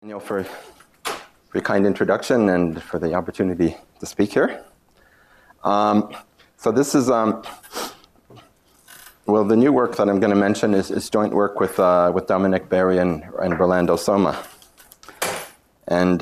Daniel, for your kind introduction and for the opportunity to speak here. So this is, well, the new work that I'm going to mention is joint work with Dominic Berry and Rolando Soma. And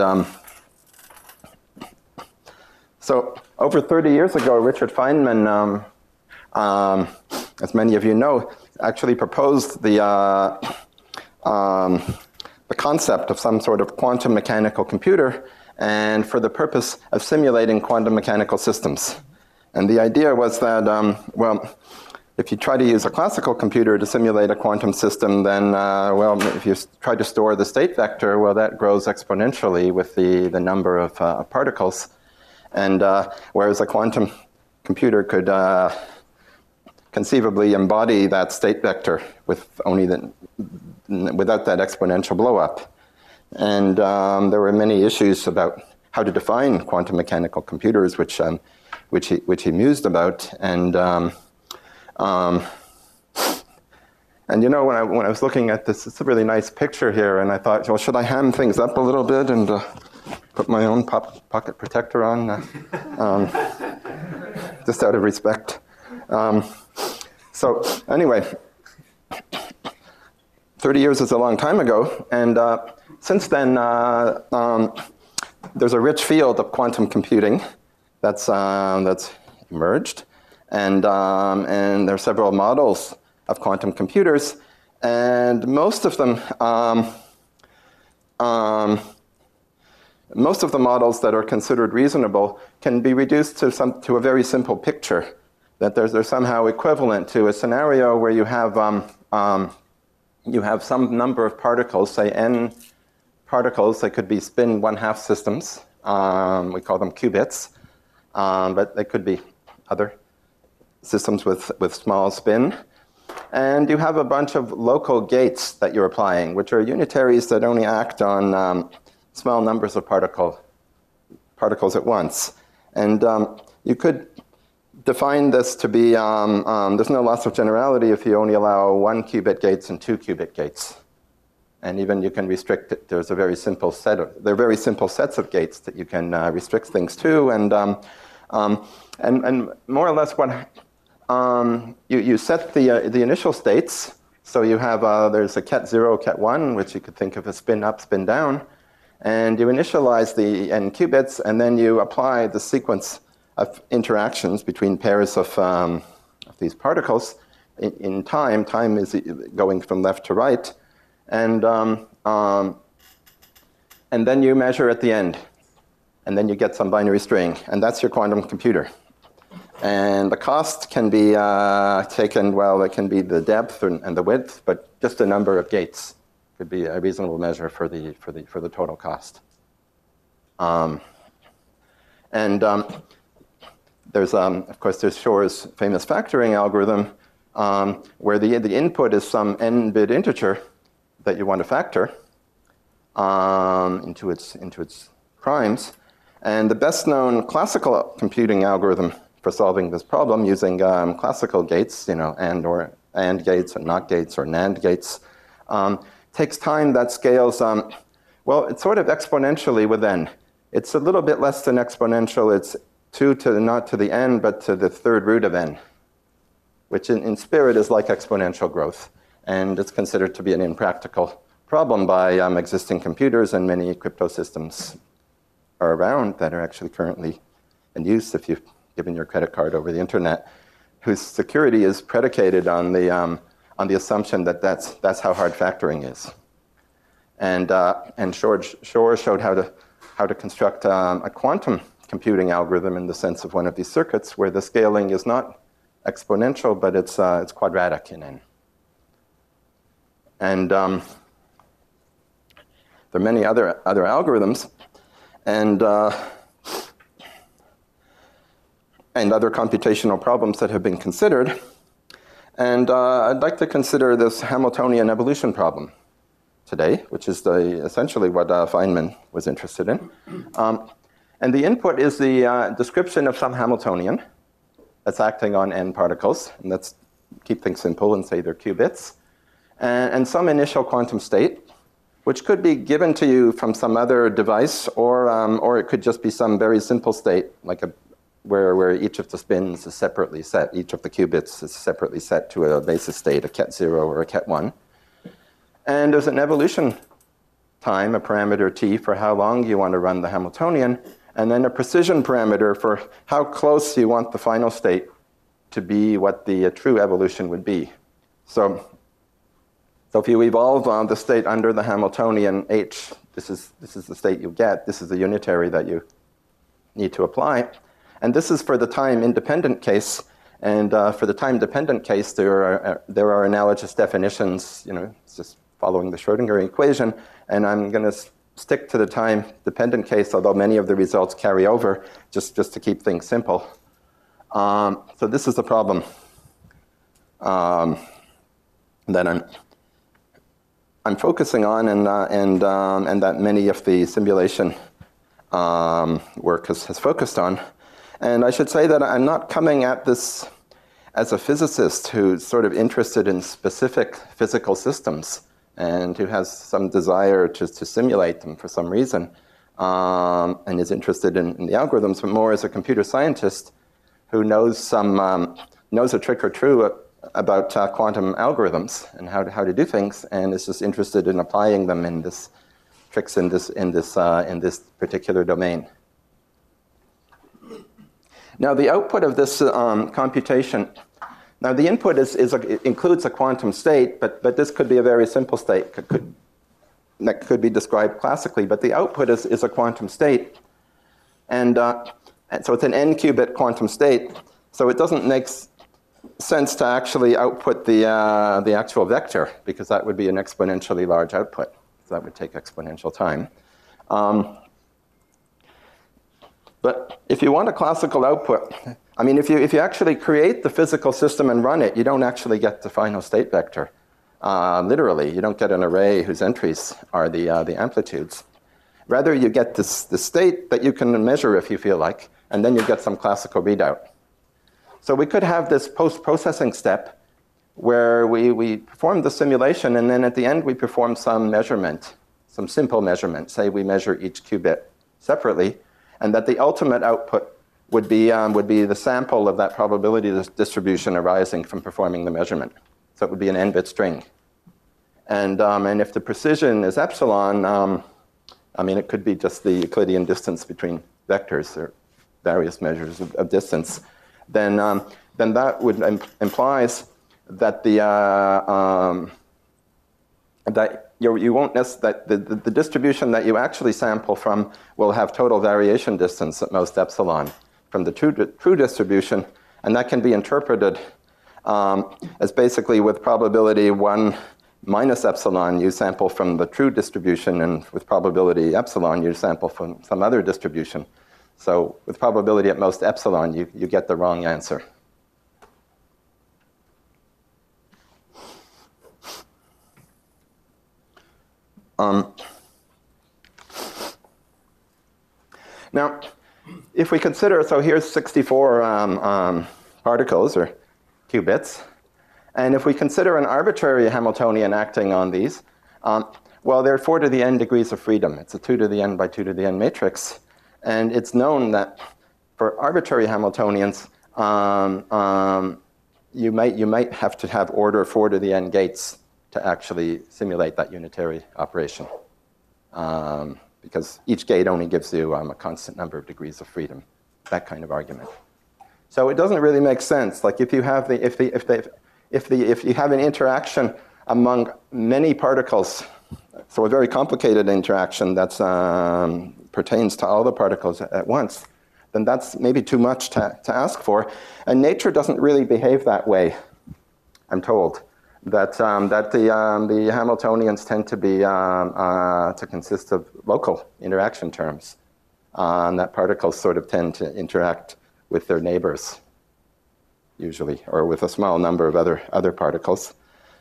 so over 30 years ago, Richard Feynman, as many of you know, actually proposed the concept of some sort of quantum mechanical computer, and for the purpose of simulating quantum mechanical systems. And the idea was that, well, if you try to use a classical computer to simulate a quantum system, then, well, if you try to store the state vector, well, that grows exponentially with the number of particles. And whereas a quantum computer could conceivably embody that state vector with only without that exponential blow-up. And there were many issues about how to define quantum mechanical computers, which he mused about. And you know, when I was looking at this, it's a really nice picture here, and I thought, well, should I ham things up a little bit and put my own pocket protector on, just out of respect. So anyway, 30 years is a long time ago, and since then, there's a rich field of quantum computing that's emerged, and there are several models of quantum computers, and most of the models that are considered reasonable can be reduced to a very simple picture, that they're somehow equivalent to a scenario where you have some number of particles, say n particles. They could be spin 1/2 systems. We call them qubits, but they could be other systems with small spin. And you have a bunch of local gates that you're applying, which are unitaries that only act on small numbers of particles at once. And you could define this to be, there's no loss of generality if you only allow 1 qubit gates and 2 qubit gates. And even you can restrict it. There's a very simple there are very simple sets of gates that you can restrict things to. And more or less what, you set the initial states. So you have, there's a ket 0, ket 1, which you could think of as spin up, spin down. And you initialize the n qubits, and then you apply the sequence of interactions between pairs of these particles in time. Time is going from left to right. And then you measure at the end. And then you get some binary string. And that's your quantum computer. And the cost can be taken, well, it can be the depth and the width, but just a number of gates could be a reasonable measure for the total cost. There's, of course, there's Shor's famous factoring algorithm, where the input is some n-bit integer that you want to factor into its primes. And the best-known classical computing algorithm for solving this problem using classical gates, you know, and gates or not gates or NAND gates, takes time that scales, well, it's sort of exponentially with n. It's a little bit less than exponential. It's 2 to not to the n, but to the 3rd root of n, which in spirit is like exponential growth. And it's considered to be an impractical problem by existing computers, and many crypto systems are around that are actually currently in use if you've given your credit card over the internet, whose security is predicated on the assumption that that's how hard factoring is. And Shor showed how to construct a quantum computing algorithm in the sense of one of these circuits where the scaling is not exponential, but it's quadratic in n. And there are many other algorithms and other computational problems that have been considered. And I'd like to consider this Hamiltonian evolution problem today, which is essentially what Feynman was interested in. And the input is the description of some Hamiltonian that's acting on n particles. And let's keep things simple and say they're qubits. And some initial quantum state, which could be given to you from some other device, or it could just be some very simple state, like where each of the spins is separately set, each of the qubits is separately set to a basis state, a ket 0 or a ket 1. And there's an evolution time, a parameter t, for how long you want to run the Hamiltonian, and then a precision parameter for how close you want the final state to be what the true evolution would be. So if you evolve the state under the Hamiltonian h, this is the state you get. This is the unitary that you need to apply. And this is for the time-independent case. And for the time-dependent case, there are analogous definitions. It's just following the Schrödinger equation. And I'm going to stick to the time-dependent case, although many of the results carry over, just to keep things simple. So this is the problem that I'm focusing on, and that many of the simulation work has focused on. And I should say that I'm not coming at this as a physicist who's sort of interested in specific physical systems and who has some desire to simulate them for some reason, and is interested in the algorithms, but more as a computer scientist who knows knows a trick or two about quantum algorithms and how to do things, and is just interested in applying them in this tricks in this particular domain. Now, the output of this computation. Now, the input includes a quantum state, but this could be a very simple state that could be described classically. But the output is a quantum state, and so it's an n-qubit quantum state. So it doesn't make sense to actually output the actual vector, because that would be an exponentially large output. So that would take exponential time. But if you want a classical output, I mean, if you actually create the physical system and run it, you don't actually get the final state vector. Literally, you don't get an array whose entries are the amplitudes. Rather, you get the state that you can measure if you feel like, and then you get some classical readout. So we could have this post-processing step where we perform the simulation, and then at the end we perform some measurement, some simple measurement. Say we measure each qubit separately, and that the ultimate output would be the sample of that probability distribution arising from performing the measurement. So it would be an n-bit string. And if the precision is epsilon, I mean, it could be just the Euclidean distance between vectors or various measures of distance. Then that would implies that you won't that the distribution that you actually sample from will have total variation distance at most epsilon from the true distribution, and that can be interpreted as basically with probability 1 minus epsilon, you sample from the true distribution, and with probability epsilon, you sample from some other distribution. So with probability at most epsilon, you get the wrong answer. Now, if we consider, so here's 64 particles or qubits, and if we consider an arbitrary Hamiltonian acting on these, well, there are 4 to the n degrees of freedom. It's a 2 to the n by 2 to the n matrix, and it's known that for arbitrary Hamiltonians, you might have to have order 4 to the n gates to actually simulate that unitary operation, because each gate only gives you a constant number of degrees of freedom, that kind of argument. So it doesn't really make sense. Like if you have if you have an interaction among many particles, so a very complicated interaction that pertains to all the particles at once, then that's maybe too much to ask for. And nature doesn't really behave that way, I'm told. That the Hamiltonians tend to be to consist of local interaction terms, that particles sort of tend to interact with their neighbors, usually, or with a small number of other particles.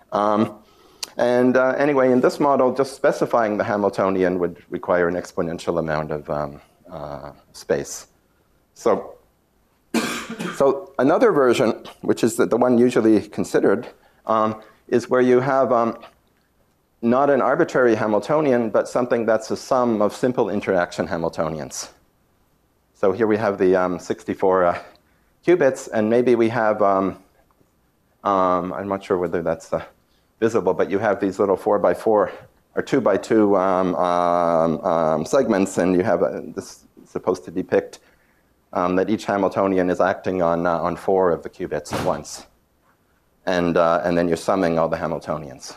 Anyway, in this model, just specifying the Hamiltonian would require an exponential amount of space. So another version, which is the one usually considered, is where you have not an arbitrary Hamiltonian, but something that's a sum of simple interaction Hamiltonians. So here we have the 64 qubits, and maybe we have, I'm not sure whether that's visible, but you have these little 4x4 or 2x2 segments, and you have this is supposed to depict that each Hamiltonian is acting on 4 of the qubits at once. And then you're summing all the Hamiltonians.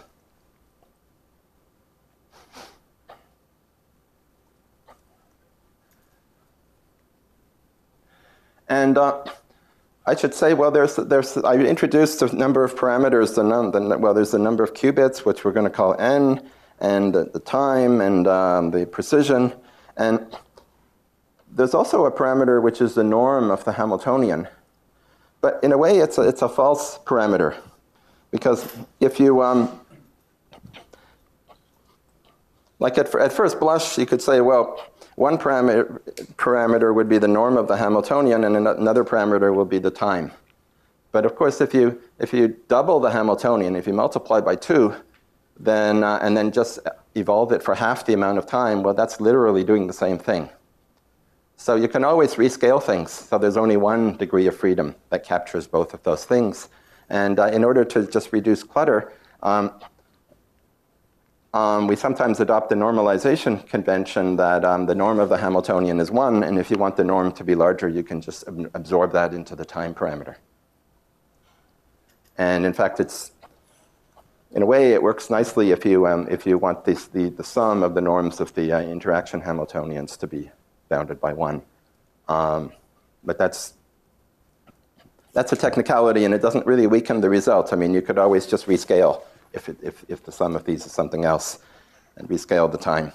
And I should say, well, I introduced a number of parameters. Well, there's the number of qubits, which we're going to call n, and the time, and the precision. And there's also a parameter which is the norm of the Hamiltonian. But in a way, it's a false parameter. Because if you, like at first blush, you could say, well, one parameter would be the norm of the Hamiltonian, and another parameter will be the time. But of course, if you double the Hamiltonian, if you multiply by 2, then and then just evolve it for half the amount of time, well, that's literally doing the same thing. So you can always rescale things. So there's only one degree of freedom that captures both of those things. And in order to just reduce clutter, we sometimes adopt the normalization convention that the norm of the Hamiltonian is 1, and if you want the norm to be larger, you can just absorb that into the time parameter. And in fact, in a way, it works nicely if you want the sum of the norms of the interaction Hamiltonians to be bounded by 1. But that's a technicality, and it doesn't really weaken the result. I mean, you could always just rescale if the sum of these is something else, and rescale the time.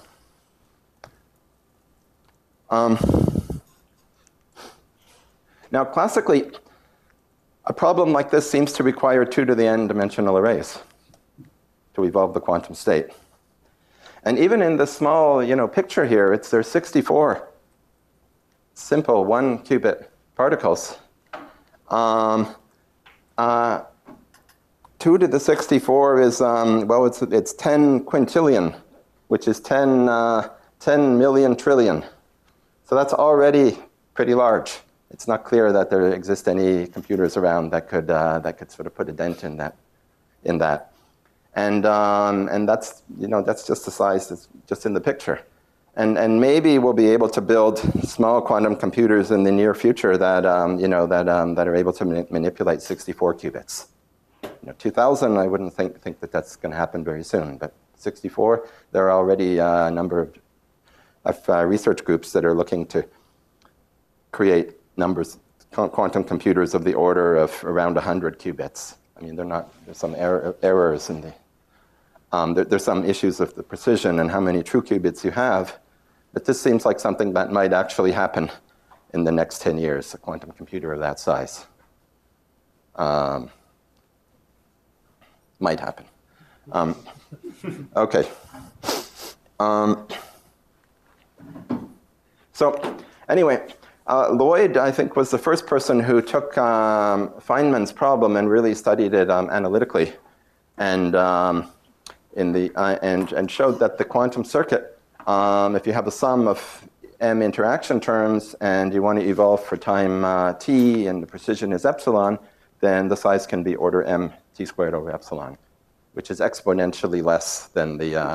Now, classically, a problem like this seems to require 2 to the n dimensional arrays to evolve the quantum state. And even in the small, picture here, there's 64 simple 1-qubit particles. 2 to the 64 is, it's 10 quintillion, which is 10 million trillion. So that's already pretty large. It's not clear that there exist any computers around that could sort of put a dent in that. And that's, that's just the size that's just in the picture. And maybe we'll be able to build small quantum computers in the near future that are able to manipulate 64 qubits. 2000, I wouldn't think that that's going to happen very soon, but 64, there are already a number of research groups that are looking to create quantum computers of the order of around 100 qubits. I mean, there's some errors in there's some issues of the precision and how many true qubits you have, but this seems like something that might actually happen in the next 10 years, a quantum computer of that size. Might happen. Okay. So anyway, Lloyd, I think, was the first person who took Feynman's problem and really studied it analytically, and and showed that the quantum circuit, if you have a sum of m interaction terms and you want to evolve for time t and the precision is epsilon, then the size can be order m t squared over epsilon, which is exponentially less than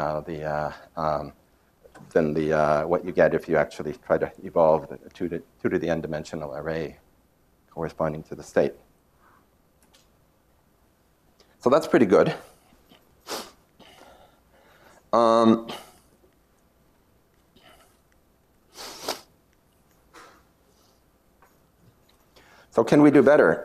what you get if you actually try to evolve a 2 to the n dimensional array corresponding to the state. So that's pretty good. So can we do better?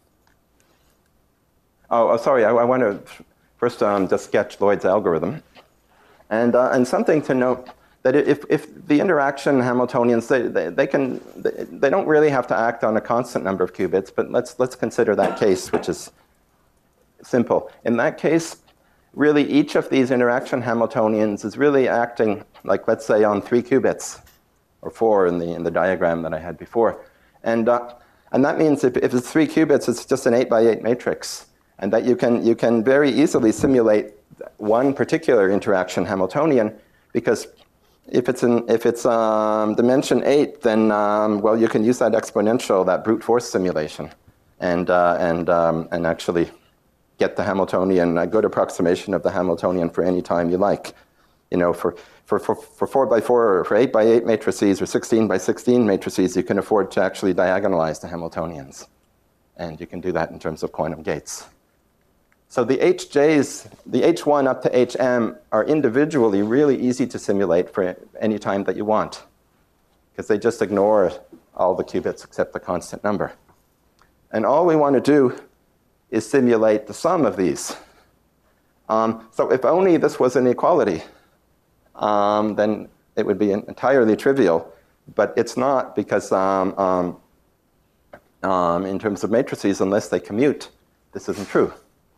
Oh, sorry, I want to first just sketch Lloyd's algorithm. And something to note, that if the interaction Hamiltonians, they don't really have to act on a constant number of qubits, but let's consider that case, which is simple. In that case, really each of these interaction Hamiltonians is really acting, like, let's say, on 3 qubits, or 4 in the diagram that I had before. And that means if it's 3 qubits, it's just an 8 by 8 matrix. And that you can very easily simulate one particular interaction Hamiltonian, because if it's dimension 8, then well, you can use that exponential, that brute force simulation, and actually get the Hamiltonian, a good approximation of the Hamiltonian for any time you like. You know, for 4 by 4 or for 8 by 8 matrices or 16 by 16 matrices, you can afford to actually diagonalize the Hamiltonians. And you can do that in terms of quantum gates. So the HJs, the H1 up to HM, are individually really easy to simulate for any time that you want, because they just ignore all the qubits except the constant number. And all we want to do is simulate the sum of these. So if only this was an equality, then it would be entirely trivial. But it's not, because in terms of matrices, unless they commute, this isn't true.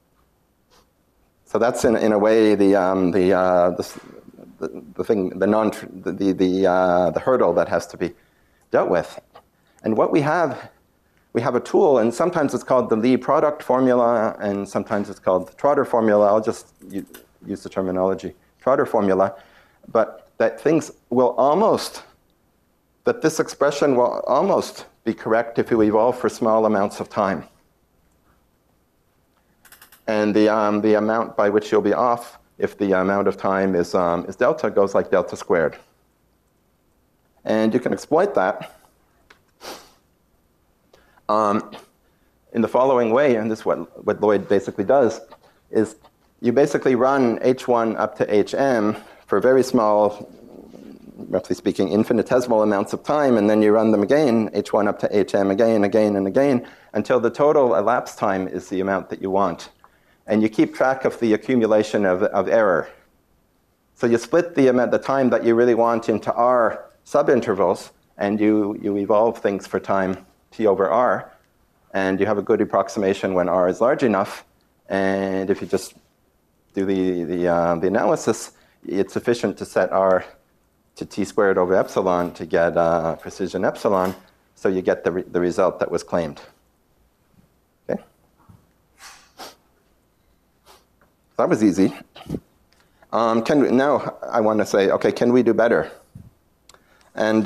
So that's in a way the thing, the hurdle that has to be dealt with. And what we have a tool, and sometimes it's called the Lie product formula, and sometimes it's called the Trotter formula. I'll just use the terminology Trotter formula, but that this expression will almost be correct if you evolve for small amounts of time. And the amount by which you'll be off, if the amount of time is delta, goes like delta squared. And you can exploit that in the following way, and this is what Lloyd basically does, is you basically run H1 up to HM for very small, roughly speaking, infinitesimal amounts of time, and then you run them again, H1 up to HM again, and again, until the total elapsed time is the amount that you want. And you keep track of the accumulation of error. So you split the time that you really want into R subintervals, and you evolve things for time T over R, and you have a good approximation when R is large enough. And if you just do the analysis, it's sufficient to set R to T squared over epsilon to get precision epsilon, so you get the result that was claimed. Okay? That was easy. Now I want to say, okay, can we do better? And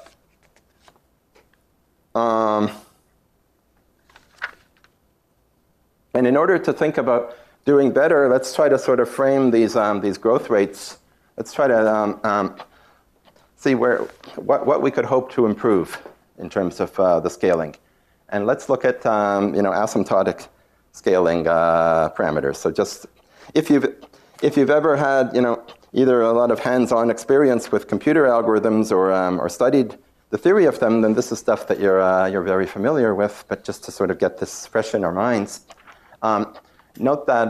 in order to think about doing better, let's try to sort of frame these growth rates. Let's try to see what we could hope to improve in terms of the scaling. And let's look at asymptotic scaling parameters. So just if you've ever had either a lot of hands-on experience with computer algorithms or studied the theory of them, then this is stuff that you're very familiar with. But just to sort of get this fresh in our minds, note that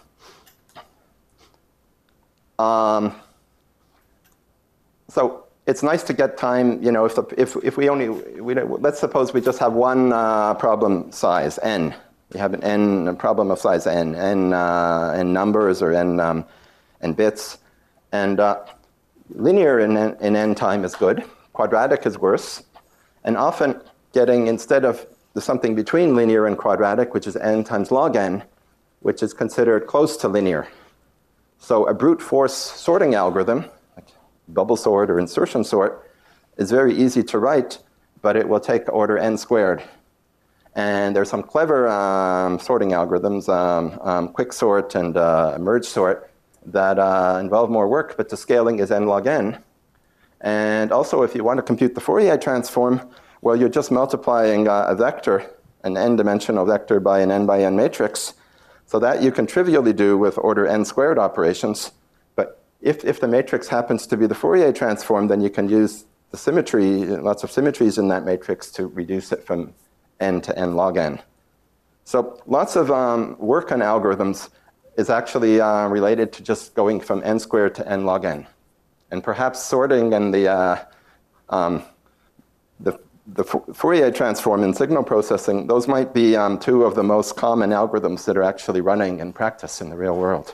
so it's nice to get time. If we let's suppose we just have one problem size n. We have a problem of size n numbers or n bits, and linear in n time is good. Quadratic is worse, and often getting, instead of something between linear and quadratic, which is n times log n, which is considered close to linear. So a brute force sorting algorithm, like bubble sort or insertion sort, is very easy to write, but it will take order n squared. And there's some clever sorting algorithms, quicksort and merge sort, that involve more work, but the scaling is n log n. And also, if you want to compute the Fourier transform, well, you're just multiplying a vector, an n-dimensional vector, by an n by n matrix. So that you can trivially do with order n squared operations. But if the matrix happens to be the Fourier transform, then you can use the symmetry, lots of symmetries in that matrix, to reduce it from n to n log n. So lots of work on algorithms is actually related to just going from n squared to n log n. And perhaps sorting and the Fourier transform in signal processing, those might be two of the most common algorithms that are actually running in practice in the real world.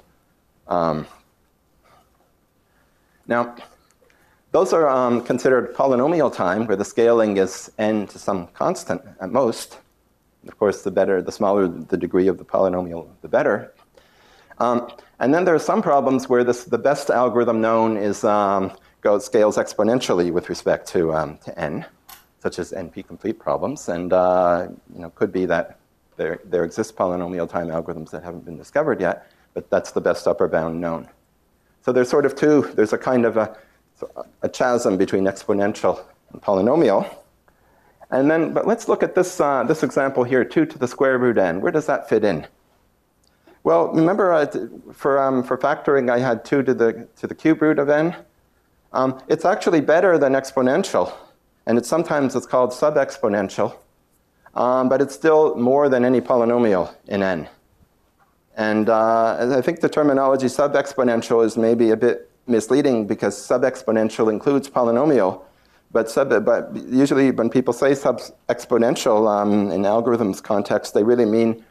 Now, those are considered polynomial time, where the scaling is n to some constant at most. Of course, the smaller the degree of the polynomial, the better. And then there are some problems where the best algorithm known is scales exponentially with respect to n, such as NP-complete problems, and could be that there exist polynomial time algorithms that haven't been discovered yet, but that's the best upper bound known. So there's sort of there's a kind of a chasm between exponential and polynomial. And then, but let's look at this example here, 2 to the square root n. Where does that fit in? Well, remember for factoring, I had 2 to the cube root of n. It's actually better than exponential, and sometimes it's called sub-exponential, but it's still more than any polynomial in n. And I think the terminology sub-exponential is maybe a bit misleading because sub-exponential includes polynomial, but usually when people say sub-exponential in algorithms context, they really mean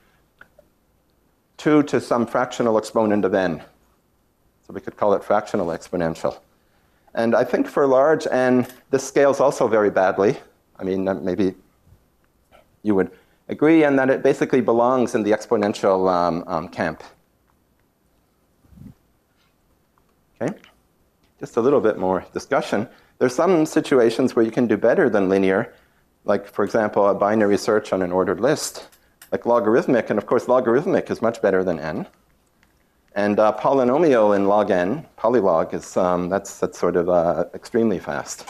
2 to some fractional exponent of n. So we could call it fractional exponential. And I think for large n, this scales also very badly. I mean, maybe you would agree, and that it basically belongs in the exponential camp. Okay, just a little bit more discussion. There's some situations where you can do better than linear, like, for example, a binary search on an ordered list, like logarithmic, and of course logarithmic is much better than n. And polynomial in log n, polylog, is that's sort of extremely fast.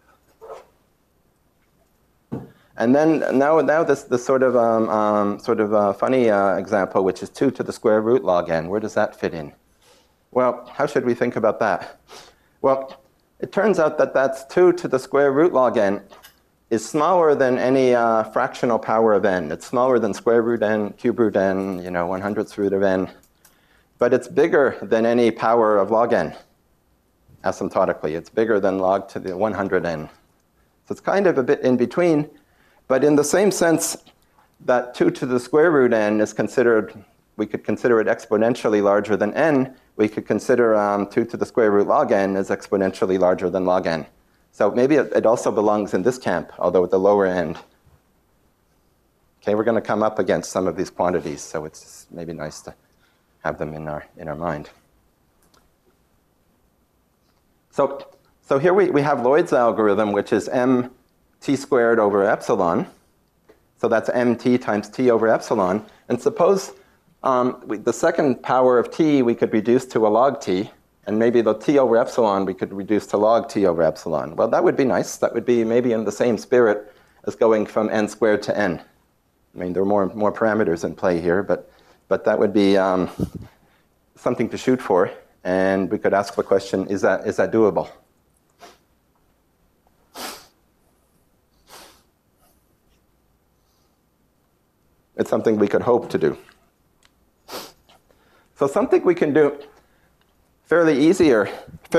And then now this sort of funny example, which is 2 to the square root log n. Where does that fit in? Well, how should we think about that? Well, it turns out that that's 2 to the square root log n is smaller than any fractional power of n. It's smaller than square root n, cube root n, 100th root of n. But it's bigger than any power of log n, asymptotically. It's bigger than log to the 100n. So it's kind of a bit in between. But in the same sense that 2 to the square root n is considered, we could consider it exponentially larger than n, we could consider 2 to the square root log n as exponentially larger than log n. So maybe it also belongs in this camp, although at the lower end. Okay, we're going to come up against some of these quantities, so it's maybe nice to have them in our mind. So here we have Lloyd's algorithm, which is mt squared over epsilon. So that's mt times t over epsilon. And suppose the second power of t we could reduce to a log t, and maybe the t over epsilon we could reduce to log t over epsilon. Well, that would be nice. That would be maybe in the same spirit as going from n squared to n. I mean, there are more parameters in play here, but that would be something to shoot for. And we could ask the question, is that doable? It's something we could hope to do. So something we can do fairly easily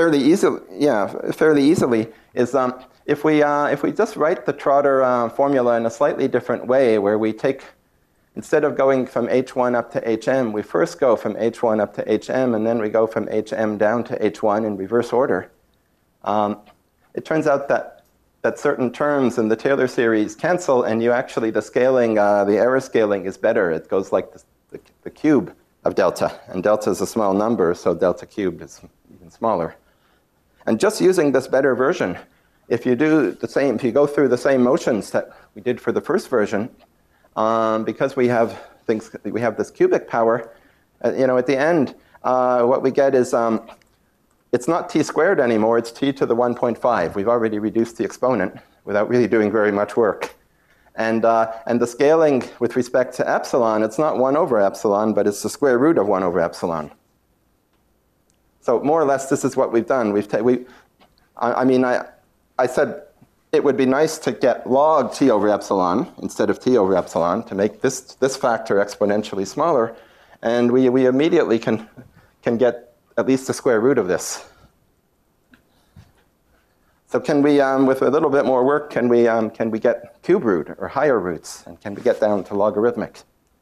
is if we just write the Trotter formula in a slightly different way, where we take, instead of going from h1 up to hm, we first go from h1 up to hm, and then we go from hm down to h1 in reverse order. It turns out that certain terms in the Taylor series cancel, and you actually, the error scaling is better. It goes like the cube of delta, and delta is a small number, so delta cubed is even smaller. And just using this better version, if you do the same, if you go through the same motions that we did for the first version, because we have this cubic power, at the end, what we get is it's not t squared anymore, it's t to the 1.5. We've already reduced the exponent without really doing very much work. And the scaling with respect to epsilon, it's not 1 over epsilon, but it's the square root of 1 over epsilon. So more or less, this is what we've done. I said it would be nice to get log t over epsilon instead of t over epsilon to make this factor exponentially smaller. And we immediately can get at least the square root of this. So can we, with a little bit more work, can we get cube root or higher roots, and can we get down to logarithmic?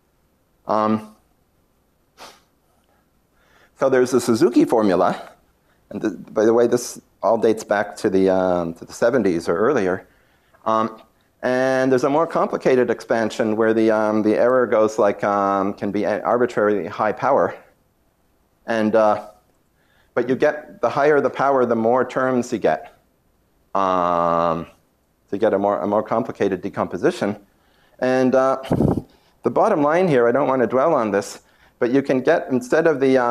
So there's the Suzuki formula, and by the way, this all dates back to the 70s or earlier. And there's a more complicated expansion where the error goes like can be arbitrarily high power. And, but you get, the higher the power, the more terms you get. So you get a more complicated decomposition. And the bottom line here, I don't want to dwell on this, but you can get, instead of the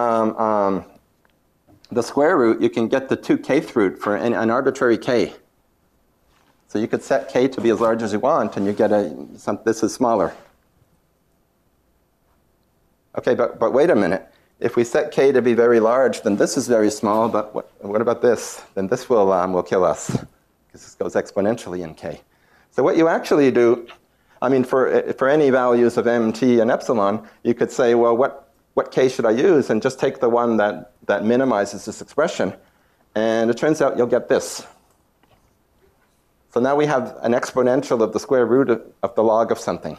square root, you can get the 2kth root for an arbitrary k. So you could set k to be as large as you want, and you get this is smaller. Okay, but wait a minute. If we set k to be very large, then this is very small, but what about this? Then this will kill us, because this goes exponentially in k. So what you actually do, I mean, for any values of m, t, and epsilon, you could say, well, what k should I use? And just take the one that minimizes this expression. And it turns out you'll get this. So now we have an exponential of the square root of the log of something.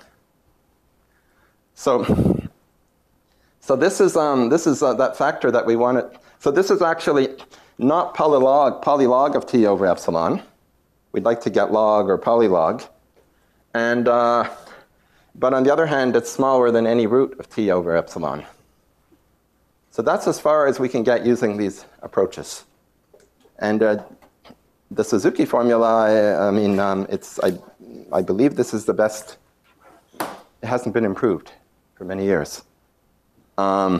So this is that factor that we want to. So this is actually not polylog of t over epsilon. We'd like to get log or polylog. And but on the other hand, it's smaller than any root of t over epsilon. So that's as far as we can get using these approaches. And the Suzuki formula, I believe this is the best. It hasn't been improved for many years. So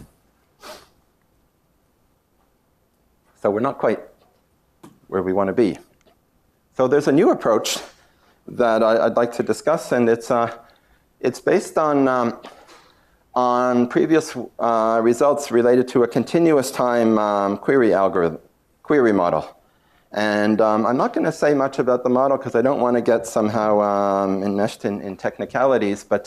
we're not quite where we want to be. So there's a new approach that I'd like to discuss, and it's based on previous results related to a continuous time query model. And I'm not going to say much about the model because I don't want to get somehow enmeshed in technicalities, but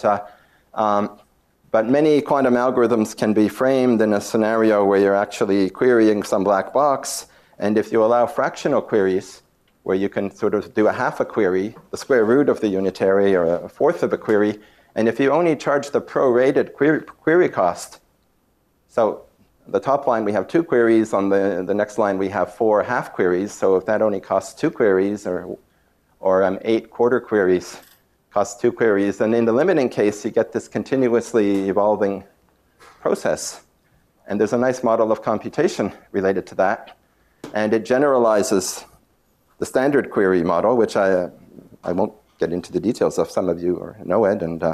many quantum algorithms can be framed in a scenario where you're actually querying some black box, and if you allow fractional queries, where you can sort of do a half a query, the square root of the unitary, or a fourth of a query, and if you only charge the prorated query cost, so the top line we have 2 queries, on the next line we have 4 half queries, so if that only costs 2 queries, or 8 quarter queries costs 2 queries, and in the limiting case you get this continuously evolving process. And there's a nice model of computation related to that, and it generalizes the standard query model, which I won't get into the details of. Some of you know it, and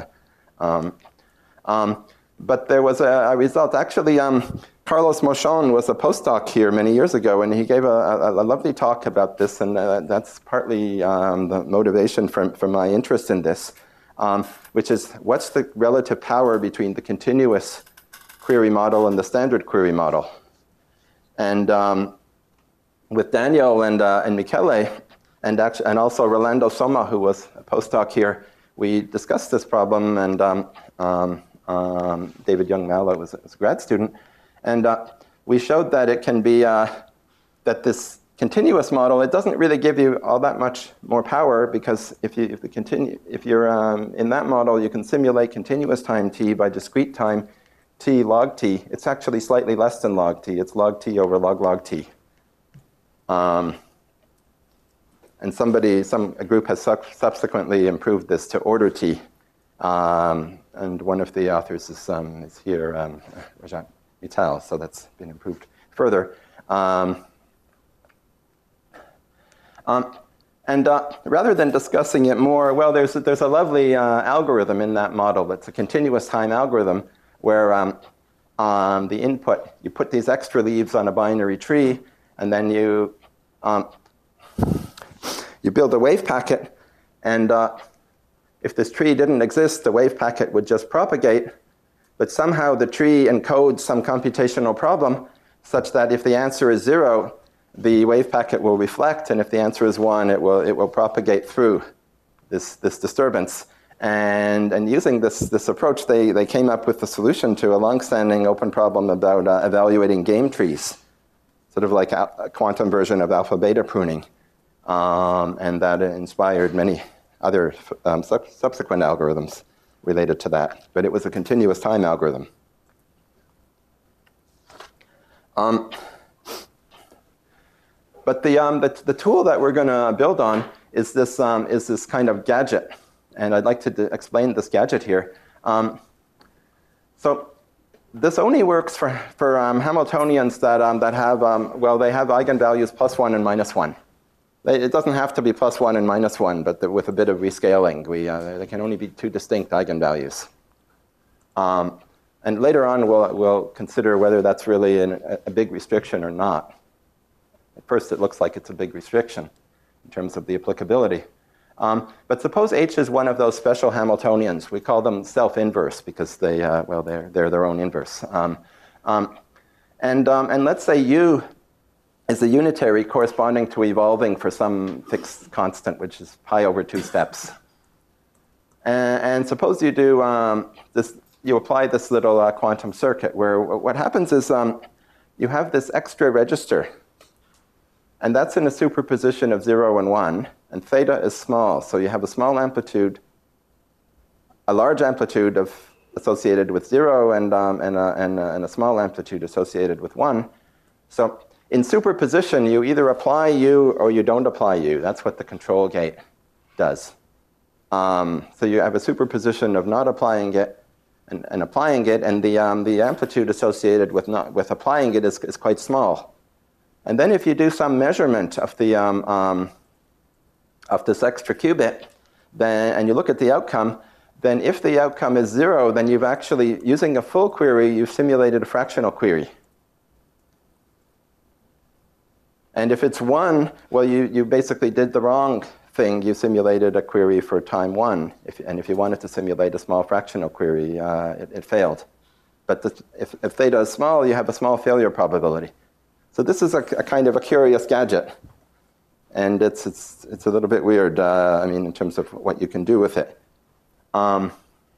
but there was a result. Actually, Carlos Mochon was a postdoc here many years ago, and he gave a lovely talk about this, and that's partly the motivation for my interest in this, which is what's the relative power between the continuous query model and the standard query model. And with Daniel and Michele, and also Rolando Soma, who was a postdoc here, we discussed this problem, and David Young Mallow was a grad student, and we showed that it can be that this continuous model, it doesn't really give you all that much more power, because if you're in that model, you can simulate continuous time t by discrete time t log t. It's actually slightly less than log t. It's log t over log t. And a group has subsequently improved this to order t. And one of the authors is here, Rajat Mittal, so that's been improved further. Rather than discussing it more, well, there's a lovely algorithm in that model. It's a continuous time algorithm where the input, you put these extra leaves on a binary tree, and then you build a wave packet, and if this tree didn't exist, the wave packet would just propagate, but somehow the tree encodes some computational problem such that if the answer is 0, the wave packet will reflect, and if the answer is 1, it will propagate through this disturbance. And using this approach, they came up with the solution to a long-standing open problem about evaluating game trees, sort of like a quantum version of alpha-beta pruning. And that inspired many other subsequent algorithms related to that. But it was a continuous time algorithm. But the tool that we're going to build on is this kind of gadget. And I'd like to explain this gadget here. So this only works for Hamiltonians that have, well, they have eigenvalues +1 and -1. It doesn't have to be +1 and -1, but with a bit of rescaling, they can only be two distinct eigenvalues. And later on, we'll consider whether that's really a big restriction or not. At first, it looks like it's a big restriction in terms of the applicability. But suppose H is one of those special Hamiltonians. We call them self-inverse because they're their own inverse. And let's say U is a unitary corresponding to evolving for some fixed constant, which is pi over 2 steps. And suppose you do this. You apply this little quantum circuit where what happens is you have this extra register, and that's in a superposition of 0 and 1, and theta is small. So you have a small amplitude, a large amplitude associated with 0, and a small amplitude associated with 1. So in superposition, you either apply U or you don't apply U. That's what the control gate does. So you have a superposition of not applying it and applying it, and the amplitude associated with applying it is quite small. And then if you do some measurement of this extra qubit, and you look at the outcome, then if the outcome is 0, then you've actually, using a full query, you've simulated a fractional query. And if it's 1, well, you basically did the wrong thing. You simulated a query for time 1. And if you wanted to simulate a small fractional query, it failed. But if theta is small, you have a small failure probability. So this is a kind of a curious gadget. And it's a little bit weird, I mean, in terms of what you can do with it. And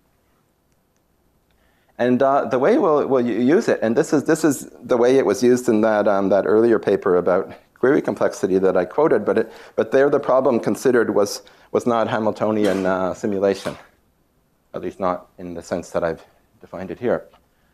the way we'll use it, and this is the way it was used in that earlier paper about query complexity that I quoted, but there the problem considered was not Hamiltonian simulation, at least not in the sense that I've defined it here.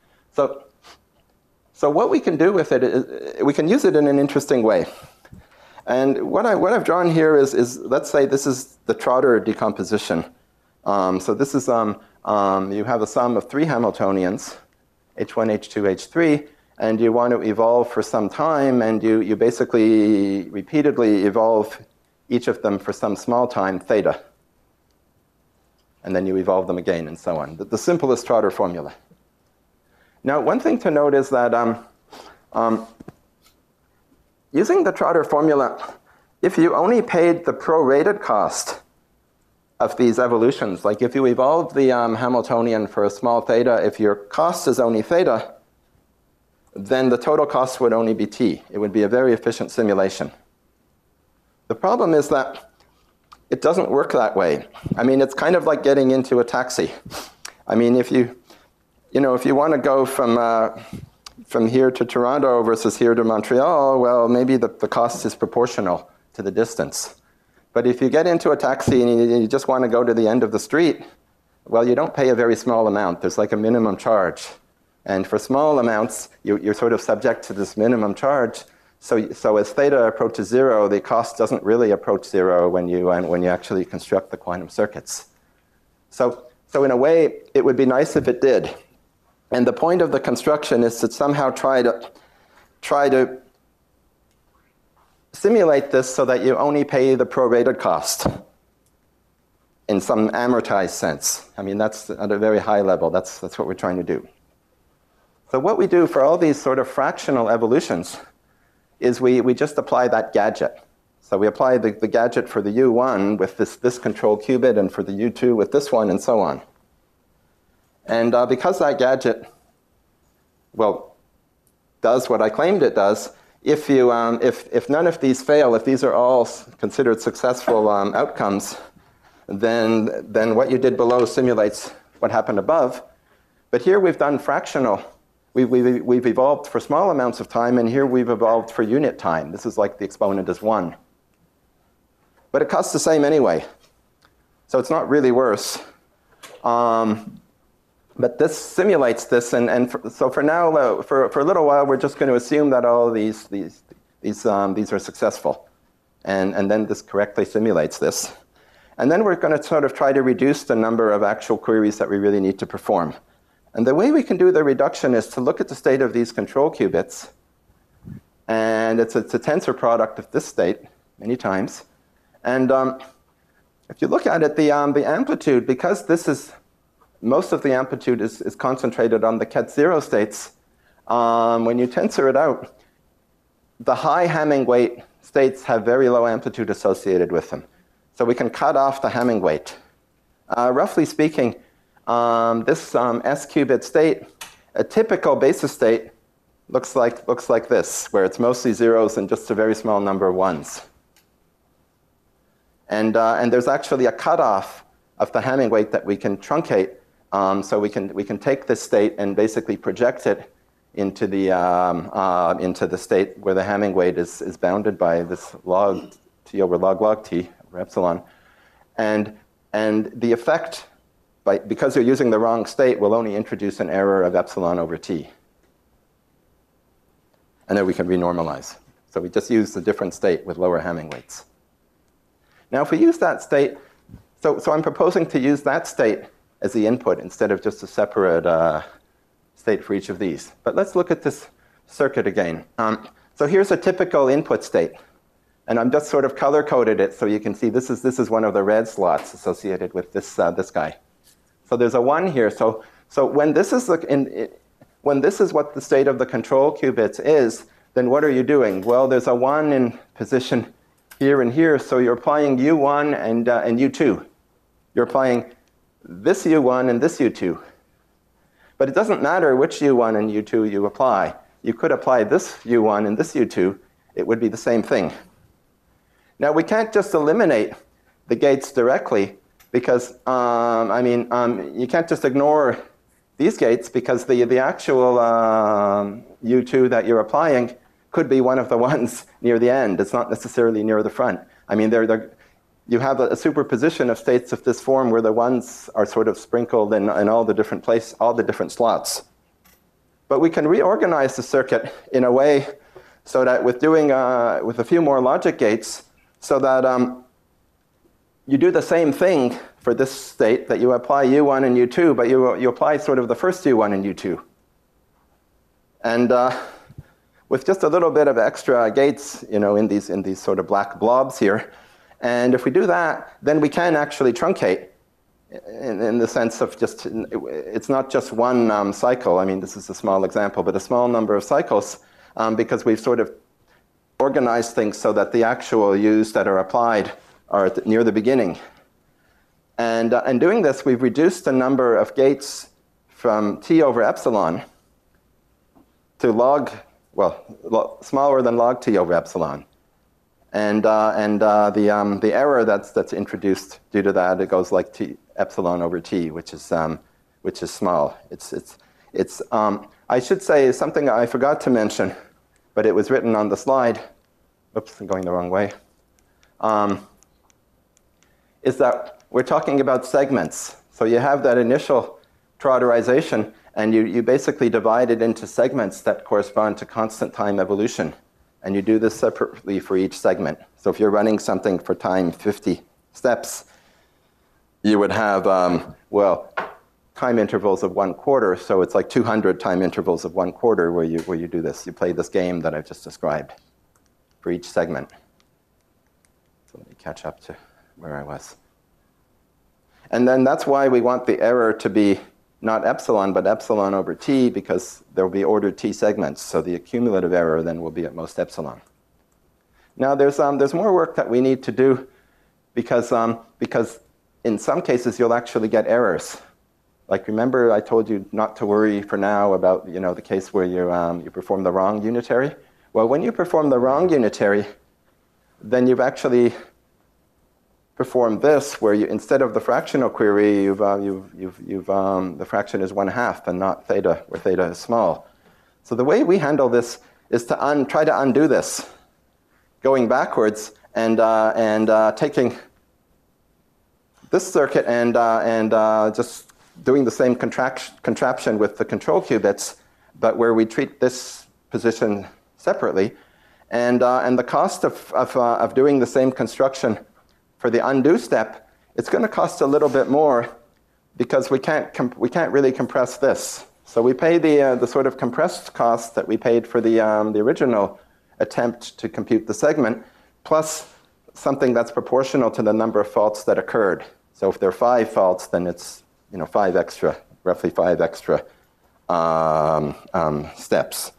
So what we can do with it is we can use it in an interesting way. And what I've drawn here is let's say this is the Trotter decomposition. So this is you have a sum of 3 Hamiltonians, H1, H2, H3, and you want to evolve for some time, and you basically repeatedly evolve each of them for some small time, theta. And then you evolve them again, and so on. The simplest Trotter formula. Now, one thing to note is that using the Trotter formula, if you only paid the prorated cost of these evolutions, like if you evolved the Hamiltonian for a small theta, if your cost is only theta, then the total cost would only be t. It would be a very efficient simulation. The problem is that it doesn't work that way. I mean, it's kind of like getting into a taxi. I mean, if you want to go from here to Toronto versus here to Montreal, well, maybe the cost is proportional to the distance. But if you get into a taxi and you just want to go to the end of the street, well, you don't pay a very small amount. There's like a minimum charge. And for small amounts, you're sort of subject to this minimum charge. So as theta approaches 0, the cost doesn't really approach 0 when you actually construct the quantum circuits. So in a way, it would be nice if it did. And the point of the construction is to somehow try to simulate this so that you only pay the prorated cost in some amortized sense. I mean, that's at a very high level. That's what we're trying to do. So what we do for all these sort of fractional evolutions is we just apply that gadget. So we apply the gadget for the U1 with this control qubit, and for the U2 with this one, and so on. And because that gadget, well, does what I claimed it does, if none of these fail, if these are all considered successful outcomes, then what you did below simulates what happened above. But here we've done fractional. We've evolved for small amounts of time, and here we've evolved for unit time. This is like the exponent is 1. But it costs the same anyway, so it's not really worse. But this simulates this, so for now, for a little while, we're just going to assume that all these are successful, and then this correctly simulates this. And then we're going to sort of try to reduce the number of actual queries that we really need to perform. And the way we can do the reduction is to look at the state of these control qubits. And it's a tensor product of this state many times. And if you look at it, the amplitude, because most of the amplitude is concentrated on the Ket0 states, when you tensor it out, the high Hamming weight states have very low amplitude associated with them. So we can cut off the Hamming weight. Roughly speaking, this S-qubit state, a typical basis state, looks like this, where it's mostly zeros and just a very small number of ones. And there's actually a cutoff of the Hamming weight that we can truncate. So we can take this state and basically project it into the state where the Hamming weight is bounded by this log t over log t over epsilon. And the effect, because you're using the wrong state, will only introduce an error of epsilon over t. And then we can renormalize. So we just use a different state with lower Hamming weights. Now if we use that state, so I'm proposing to use that state as the input instead of just a separate state for each of these. But let's look at this circuit again. So here's a typical input state. And I'm just sort of color-coded it so you can see this is one of the red slots associated with this guy. So there's a 1 here. So when this is what the state of the control qubits is, then what are you doing? Well, there's a 1 in position here and here, so you're applying U1 and U2. You're applying this U1 and this U2. But it doesn't matter which U1 and U2 you apply. You could apply this U1 and this U2. It would be the same thing. Now, we can't just eliminate the gates directly because, you can't just ignore these gates because the actual U2 that you're applying could be one of the ones near the end. It's not necessarily near the front. I mean, you have a superposition of states of this form where the ones are sort of sprinkled in all the different all the different slots. But we can reorganize the circuit in a way so that with a few more logic gates, so that you do the same thing for this state, that you apply U1 and U2, but you apply sort of the first U1 and U2. And with just a little bit of extra gates, in these sort of black blobs here. And if we do that, then we can actually truncate in the sense of it's not just one cycle. I mean, this is a small example, but a small number of cycles because we've sort of organized things so that the actual U's that are applied are near the beginning. And doing this, we've reduced the number of gates from t over epsilon to smaller than log t over epsilon. And the error that's introduced due to that, it goes like epsilon over t, which is small. I should say something I forgot to mention, but it was written on the slide. Oops, I'm going the wrong way. Is that we're talking about segments. So you have that initial toroidalization, and you basically divide it into segments that correspond to constant time evolution. And you do this separately for each segment. So if you're running something for time 50 steps, you would have, time intervals of 1/4. So it's like 200 time intervals of 1/4 where you do this. You play this game that I've just described for each segment. So let me catch up to where I was. And then that's why we want the error to be not epsilon, but epsilon over t, because there will be ordered t segments. So the cumulative error then will be at most epsilon. Now there's more work that we need to do because in some cases you'll actually get errors. Like remember I told you not to worry for now about the case where you perform the wrong unitary. Well, when you perform the wrong unitary, then you've actually performed this, where instead of the fractional query, the fraction is 1/2 and not theta, where theta is small. So the way we handle this is to try to undo this, going backwards and taking this circuit and just doing the same contraption with the control qubits, but where we treat this position separately, and the cost of doing the same construction for the undo step, it's going to cost a little bit more, because we can't really compress this. So we pay the sort of compressed cost that we paid for the original attempt to compute the segment, plus something that's proportional to the number of faults that occurred. So if there are 5 faults, then it's 5 extra, roughly 5 extra steps.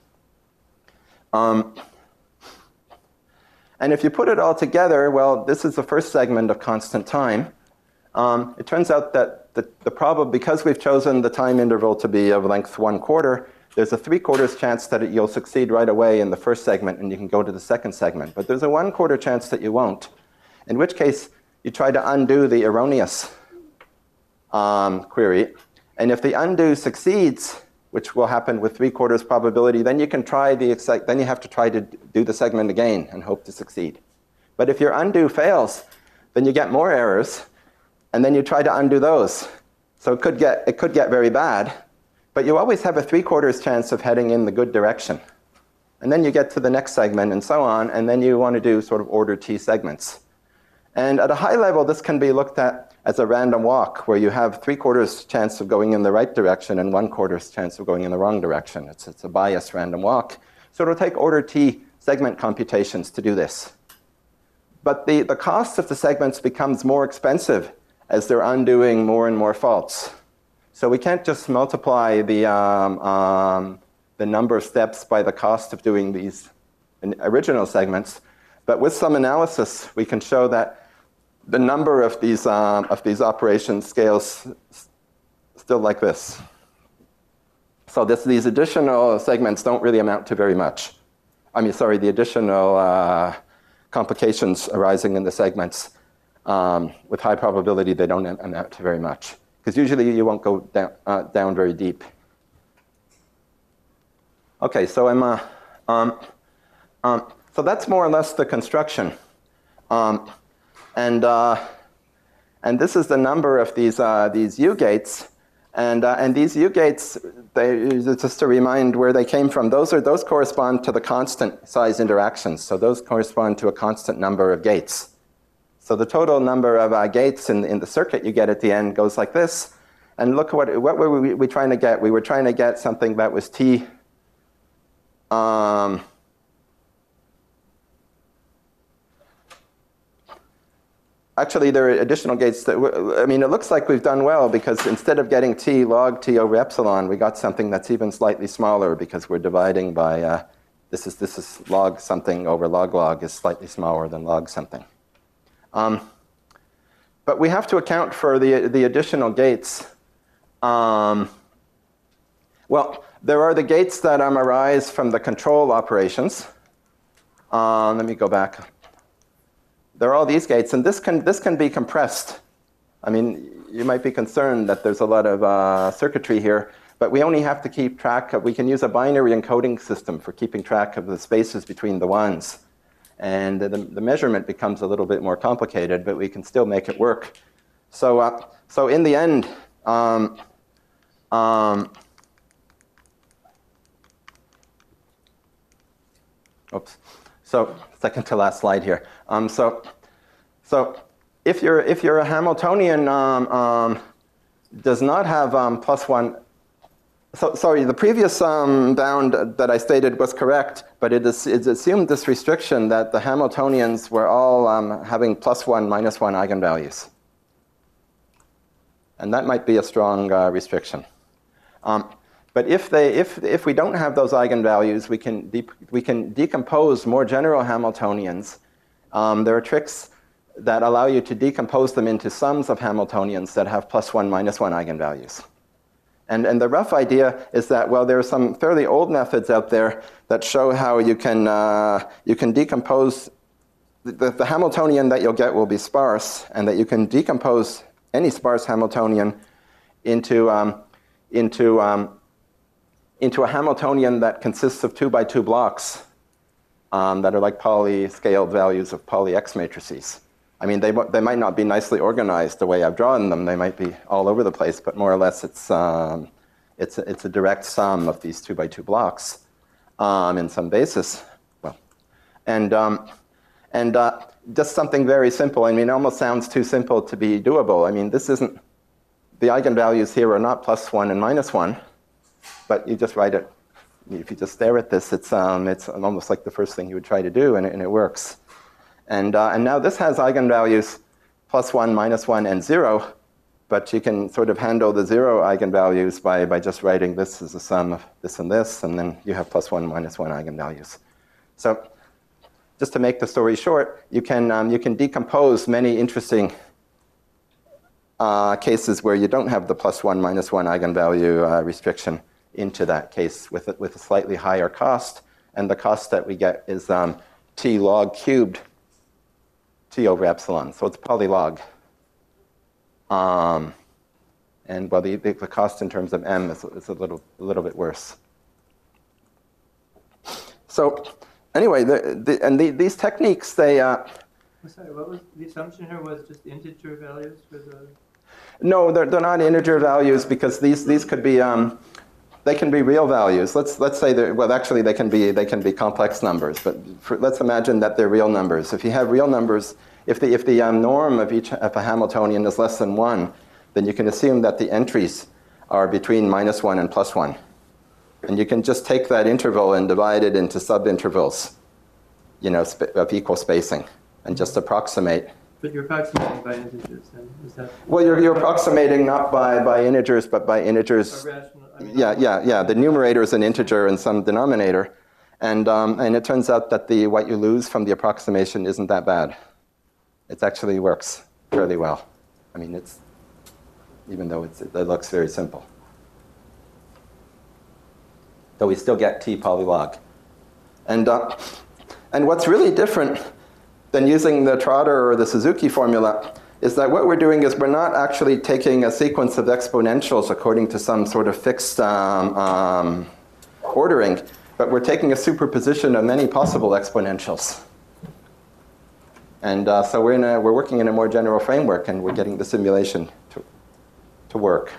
And if you put it all together, well, this is the first segment of constant time. It turns out that the problem, because we've chosen the time interval to be of length 1/4, there's a 3/4 chance that you'll succeed right away in the first segment and you can go to the second segment. But there's a 1/4 chance that you won't, in which case you try to undo the erroneous query. And if the undo succeeds, which will happen with 3/4 probability, then you can try then you have to try to do the segment again and hope to succeed. But if your undo fails, then you get more errors, and then you try to undo those. So it could get very bad, but you always have a 3/4 chance of heading in the good direction. And then you get to the next segment and so on, and then you want to do sort of order T segments. And at a high level, this can be looked at as a random walk, where you have 3/4 chance of going in the right direction and 1/4 chance of going in the wrong direction. It's a biased random walk. So it'll take order T segment computations to do this. But the cost of the segments becomes more expensive as they're undoing more and more faults. So we can't just multiply the number of steps by the cost of doing these original segments. But with some analysis, we can show that the number of these operations scales still like this. So these additional segments don't really amount to very much. The additional complications arising in the segments, with high probability, they don't amount to very much. Because usually you won't go down very deep. Okay, so so that's more or less the construction. And this is the number of these U-gates. And these U-gates, just to remind where they came from, those correspond to the constant size interactions. So those correspond to a constant number of gates. So the total number of gates in the circuit you get at the end goes like this. And look, what were we trying to get? We were trying to get something that was T. Actually, there are additional gates that, it looks like we've done well, because instead of getting T log T over epsilon, we got something that's even slightly smaller, because we're dividing by, this is log something over log is slightly smaller than log something. But we have to account for the additional gates. Well, there are the gates that arise from the control operations. Let me go back. There are all these gates, and this can be compressed. You might be concerned that there's a lot of circuitry here, but we only have to keep track of, we can use a binary encoding system for keeping track of the spaces between the ones. And the measurement becomes a little bit more complicated, but we can still make it work. So in the end, oops. So second to last slide here. So if you're a Hamiltonian does not have +1. So sorry, the previous bound that I stated was correct, but it assumed this restriction that the Hamiltonians were all having +1, -1 eigenvalues. And that might be a strong restriction. But if we don't have those eigenvalues, we can decompose more general Hamiltonians. There are tricks that allow you to decompose them into sums of Hamiltonians that have +1, -1 eigenvalues. And the rough idea is that, well, there are some fairly old methods out there that show how you can decompose the Hamiltonian that you'll get will be sparse, and that you can decompose any sparse Hamiltonian into a Hamiltonian that consists of 2 by 2 blocks that are like Pauli-scaled values of Pauli X matrices. They might not be nicely organized the way I've drawn them. They might be all over the place, but more or less it's a direct sum of these 2 by 2 blocks in some basis. Well, and just something very simple. It almost sounds too simple to be doable. the eigenvalues here are not +1 and -1, but you just write it. If you just stare at this, it's almost like the first thing you would try to do, and it works. And now this has eigenvalues +1, -1, and 0, but you can sort of handle the 0 eigenvalues by just writing this as a sum of this, and then you have +1, -1 eigenvalues. So just to make the story short, you can decompose many interesting cases where you don't have the +1, -1 eigenvalue restriction into that case with a slightly higher cost. And the cost that we get is t log cubed t over epsilon. So it's polylog. And well, the cost in terms of m is a little bit worse. So anyway, these techniques, they... Sorry, what was the assumption here? Was just integer values for the... No, they're not integer values, because these could be they can be real values. Let's say that, well, actually they can be complex numbers, but let's imagine that they're real numbers. If you have real numbers, if the norm of a Hamiltonian is less than 1, then you can assume that the entries are between -1 and +1. And you can just take that interval and divide it into subintervals, of equal spacing, and just approximate. But you're approximating by integers, then? Is that... Well, you're approximating not by integers, but by integers. Yeah. The numerator is an integer and some denominator, and it turns out that what you lose from the approximation isn't that bad. It actually works fairly well. I mean, even though it looks very simple. So we still get t polylog, and what's really different than using the Trotter or the Suzuki formula is that what we're doing is we're not actually taking a sequence of exponentials according to some sort of fixed ordering, but we're taking a superposition of many possible exponentials. And so we're working in a more general framework, and we're getting the simulation to work.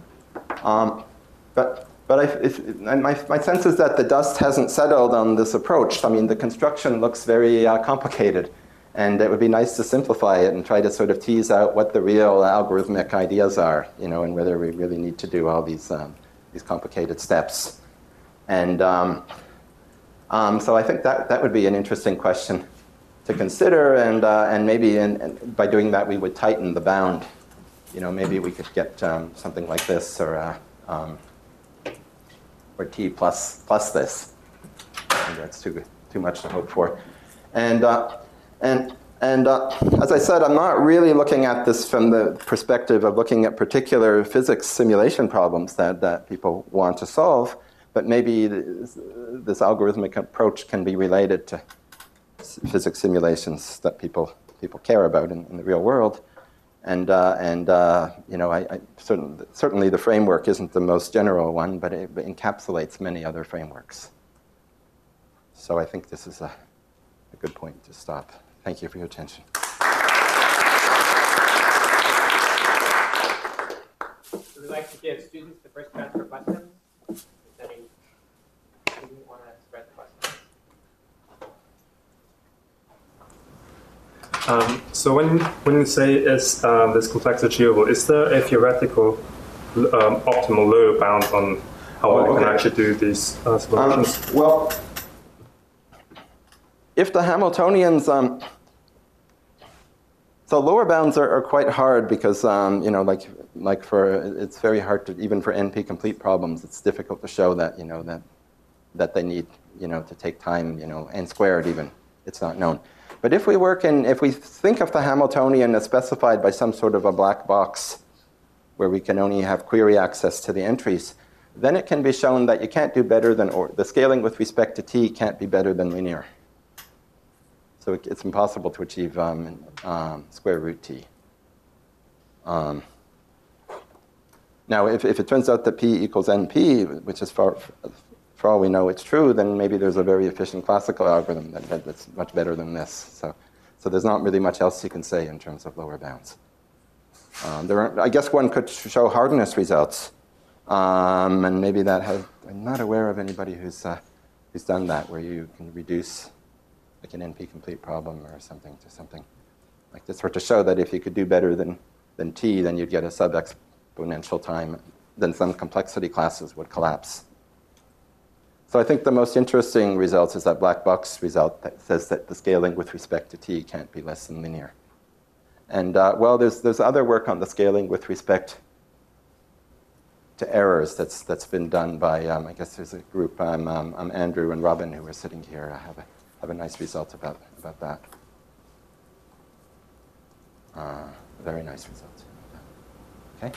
But my sense is that the dust hasn't settled on this approach. I mean, the construction looks very complicated, and it would be nice to simplify it and try to sort of tease out what the real algorithmic ideas are, and whether we really need to do all these complicated steps. And so I think that would be an interesting question to consider, and maybe by doing that we would tighten the bound. Maybe we could get something like this, or t plus this. Maybe that's too much to hope for. And as I said, I'm not really looking at this from the perspective of looking at particular physics simulation problems that people want to solve, but maybe this algorithmic approach can be related to physics simulations that people care about in the real world. And certainly the framework isn't the most general one, but it encapsulates many other frameworks. So I think this is a good point to stop. Thank you for your attention. So we'd like to give students the first chance for questions. Does any student want to spread the questions? So when you say is this complexity achievable, is there a theoretical optimal lower bound on how one can actually do these simulations? Well, if the Hamiltonians, so lower bounds are quite hard because it's very hard to, even for NP complete problems, it's difficult to show that that they need to take time, n squared even, it's not known. But if we think of the Hamiltonian as specified by some sort of a black box where we can only have query access to the entries, then it can be shown that you can't do better than, or the scaling with respect to t can't be better than linear. So it's impossible to achieve square root t. Now, if it turns out that p equals np, which is for all we know it's true, then maybe there's a very efficient classical algorithm that's much better than this. So there's not really much else you can say in terms of lower bounds. I guess one could show hardness results, and maybe I'm not aware of anybody who's done that, where you can reduce like an NP complete problem or something to something like this, or to show that if you could do better than t, then you'd get a sub-x exponential time, then some complexity classes would collapse. So I think the most interesting result is that black box result that says that the scaling with respect to t can't be less than linear. And well, there's other work on the scaling with respect to errors that's been done by, I guess there's a group, Andrew and Robin, who are sitting here, have a nice result about that. Very nice result. Okay?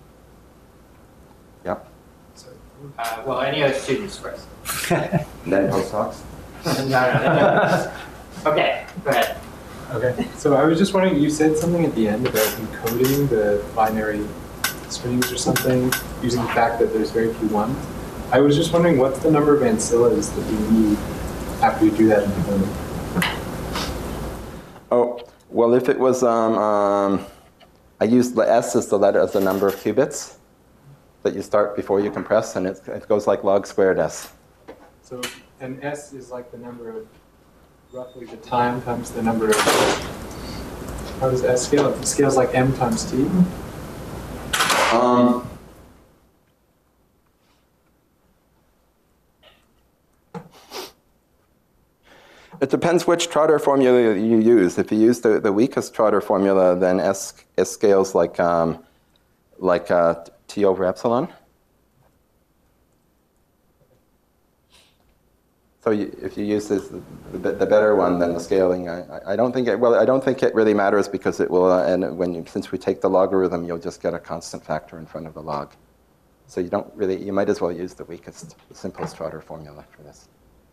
Yep. Well, any other students first? And then postdocs? No. Okay, go ahead. Okay, so I was just wondering, you said something at the end about encoding the binary strings or something, using the fact that there's very few ones. I was just wondering, what's the number of ancillas that you need after you do that encoding? Oh, well, if it was, I used S as the number of qubits that you start before you compress, and it goes like log squared S. So, and S is like the number of, roughly the time times the number of, how does S scale? It scales like M times T? It depends which Trotter formula you use. If you use the weakest Trotter formula, then S scales like T over epsilon. So if you use the better one, then the scaling, I don't think it really matters, because it will, and since we take the logarithm, you'll just get a constant factor in front of the log. So you might as well use the weakest, the simplest Trotter formula for this.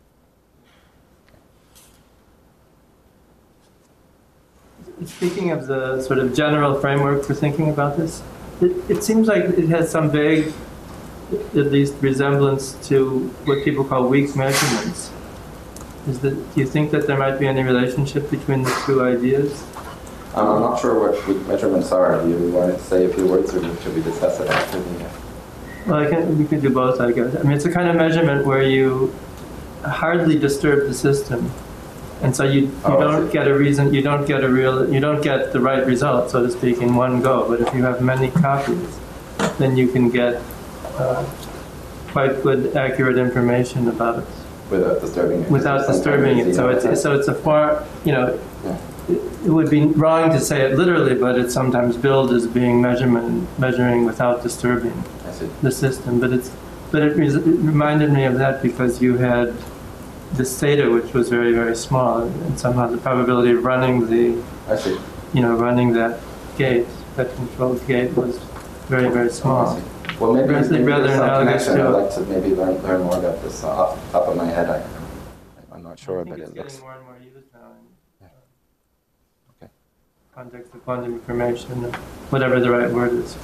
Speaking of the sort of general framework for thinking about this, it seems like it has some vague, at least, resemblance to what people call weak measurements. Do you think that there might be any relationship between the two ideas? I'm not sure what weak measurements are. Do you want to say a few words, or should we discuss it after the... Well, we could do both, I guess. I mean, it's a kind of measurement where you hardly disturb the system. And so you don't get a reason, you don't get the right result, so to speak, in one go. But if you have many copies, then you can get quite good, accurate information about it. Without disturbing it. Without disturbing it. So it's a far, it would be wrong to say it literally, but it's sometimes billed as being measuring without disturbing the system. But it reminded me of that because you had this theta, which was very, very small, and somehow the probability of running running that gate, that controlled gate, was very, very small. Well, maybe rather there's some analogous connection. to I'd like to maybe learn more about this off the top of my head. I'm not sure, but it looks... getting more and more used now in Okay. context of quantum information, or whatever the right word is.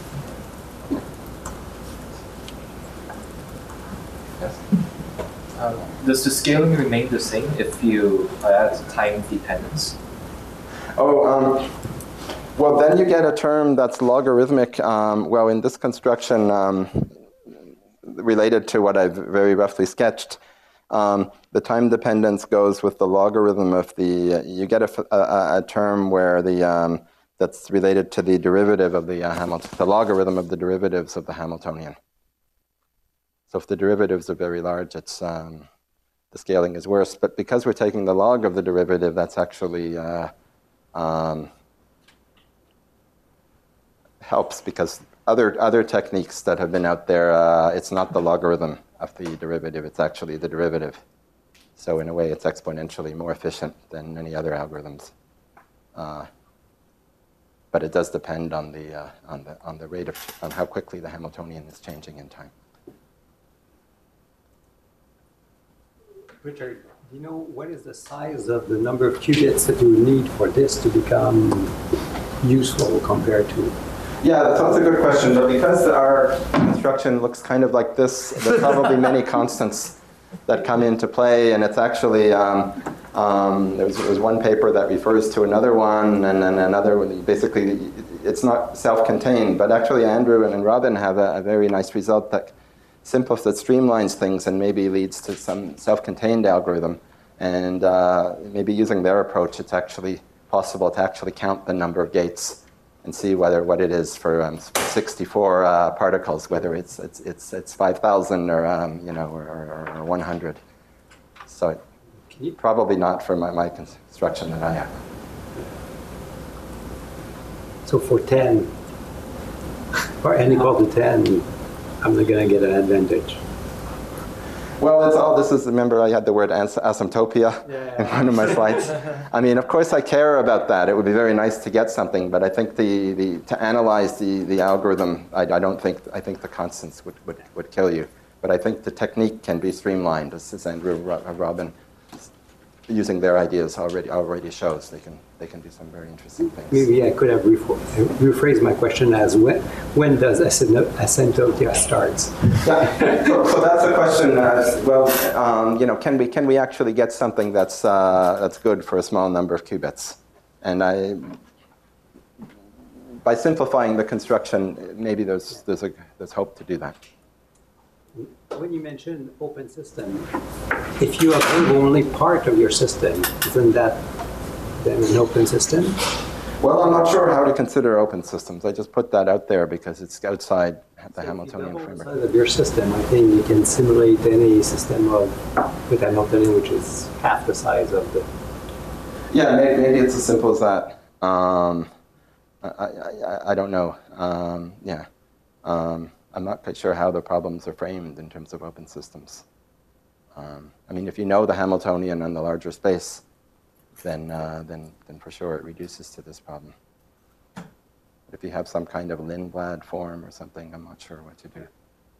Yes. Does the scaling remain the same if you add time dependence? Well, then you get a term that's logarithmic. Well, in this construction, related to what I've very roughly sketched, the time dependence goes with the logarithm of the. You get a term where that's related to the derivative of the logarithm of the derivatives of the Hamiltonian. So if the derivatives are very large, it's the scaling is worse. But because we're taking the log of the derivative, that's actually helps, because other techniques that have been out there, it's not the logarithm of the derivative, it's actually the derivative. So in a way, it's exponentially more efficient than any other algorithms. But it does depend on the rate on how quickly the Hamiltonian is changing in time. Richard, do you know what is the size of the number of qubits that you need for this to become useful compared to? Yeah, that's a good question. But because our construction looks kind of like this, there's probably many constants that come into play, and it's actually there's one paper that refers to another one, and then another one. Basically, it's not self-contained, but actually Andrew and Robin have a very nice result that streamlines things and maybe leads to some self-contained algorithm. And maybe using their approach, it's actually possible to actually count the number of gates and see what it is for 64 particles, whether it's 5,000 or or 100. So probably not for my construction that I have. So for 10, for n equal to 10, I'm not going to get an advantage. Well, it's all, this is, remember I had the word asymptopia in one of my slides. I mean, of course I care about that. It would be very nice to get something, but I think to analyze the algorithm, I think the constants would kill you. But I think the technique can be streamlined, as Andrew Robin, using their ideas already shows. They can do some very interesting things. Maybe I could have rephrased my question as when does asymptotia starts? Yeah. So that's a question. Can we actually get something that's good for a small number of qubits? And by simplifying the construction, maybe there's hope to do that. When you mention open system, if you observe only part of your system, isn't that then an open system? Well, I'm not sure how to consider open systems. I just put that out there because it's outside the Hamiltonian framework. Outside of your system, I think you can simulate any system with Hamiltonian, which is half the size of the. Yeah, maybe it's as simple as that. I don't know. I'm not quite sure how the problems are framed in terms of open systems. I mean, if you know the Hamiltonian and the larger space, then for sure it reduces to this problem. But if you have some kind of Lindblad form or something, I'm not sure what to do.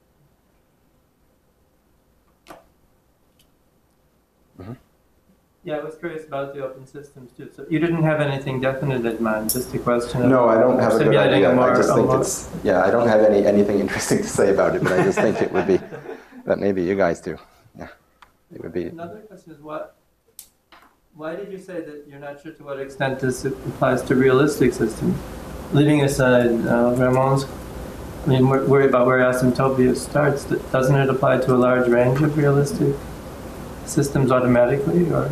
Mm-hmm. Yeah, I was curious about the open systems too. So you didn't have anything definite in mind, just a question of no, I don't have a good idea. I just think it's I don't have anything interesting to say about it, but I just think it would be that maybe you guys do. Yeah, it would be. Another question is why did you say that you're not sure to what extent this applies to realistic systems? Leaving aside Ramon's, worry about where asymptopia starts. Doesn't it apply to a large range of realistic systems automatically, or?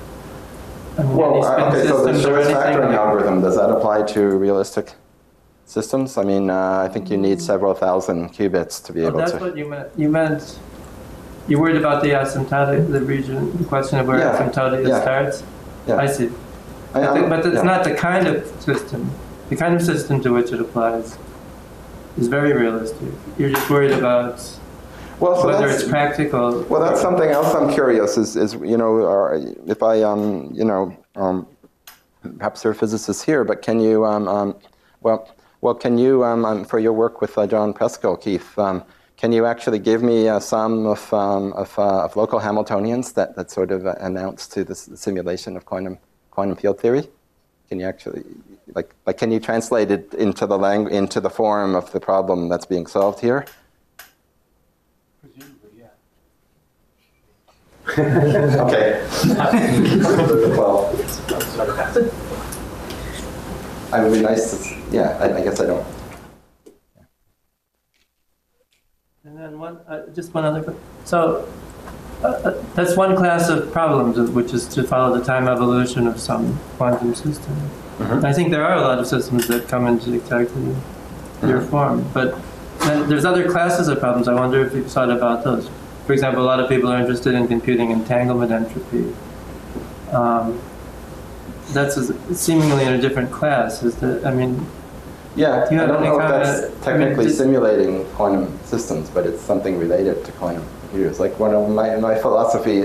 So the Schur's factoring algorithm, does that apply to realistic systems? I mean, I think you need several thousand qubits to be able to. That's what you meant. You worried about the asymptotic, the question of where asymptotia starts? Yeah. I see. But it's not the kind of system. The kind of system to which it applies is very realistic. You're just worried about whether it's practical. Well, that's something else I'm curious is if I perhaps there are physicists here, but can you can you for your work with John Preskill, Keith, can you actually give me a sum of local Hamiltonians that sort of announce to the simulation of quantum field theory? Can you actually can you translate it into the form of the problem that's being solved here? Okay. Well, I would be nice to. Yeah, I guess I don't. And then just one other question. So that's one class of problems, which is to follow the time evolution of some quantum system. Mm-hmm. I think there are a lot of systems that come into exactly your form, but there's other classes of problems. I wonder if you've thought about those. For example, a lot of people are interested in computing entanglement entropy. That's seemingly in a different class. Yeah, I don't know if that's technically simulating quantum systems, but it's something related to quantum computers. Like one of my philosophy,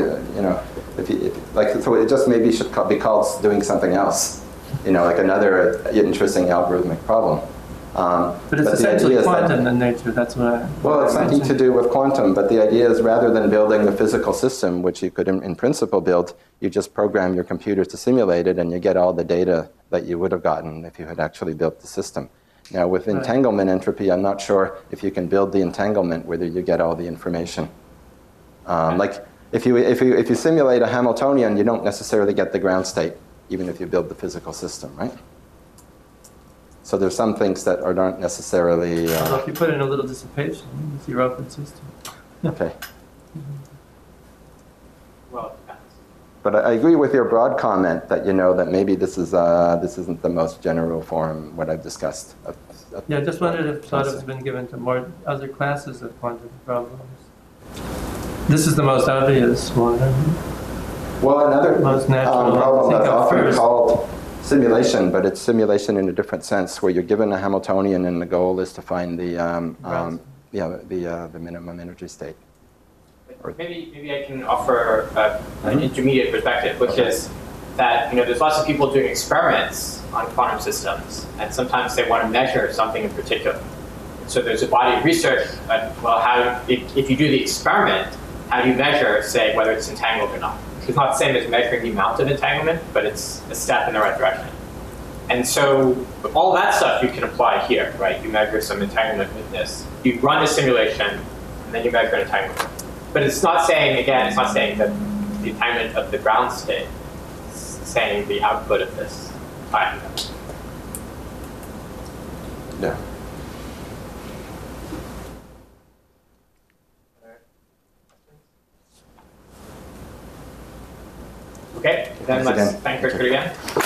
so it just maybe should be called doing something else. Like another interesting algorithmic problem. But it's essentially quantum in nature, that's what I... Well, it's nothing to do with quantum, but the idea is rather than building the physical system, which you could in principle build, you just program your computer to simulate it and you get all the data that you would have gotten if you had actually built the system. Now, with entanglement entropy, I'm not sure if you can build the entanglement, whether you get all the information. Like, if you simulate a Hamiltonian, you don't necessarily get the ground state, even if you build the physical system, right? So there's some things that aren't necessarily... Well, if you put in a little dissipation, it's your open system. Okay. Well, it depends. But I agree with your broad comment that that maybe this isn't the most general form what I've discussed. Yeah, I just wondered if thought has been given to more other classes of quantum problems. This is the most obvious one. Well, another Most natural to problem think that's of often first. called simulation, but it's simulation in a different sense, where you're given a Hamiltonian and the goal is to find the minimum energy state. Maybe I can offer an intermediate perspective, which is that there's lots of people doing experiments on quantum systems, and sometimes they want to measure something in particular. So there's a body of research that, well, if you do the experiment, how do you measure, say, whether it's entangled or not? It's not the same as measuring the amount of entanglement, but it's a step in the right direction. And so all that stuff you can apply here, right? You measure some entanglement witness, you run a simulation, and then you measure an entanglement. But it's not saying that the entanglement of the ground state. It's saying the output of this time. Yeah. Okay, then Thanks let's again. thank Richard again.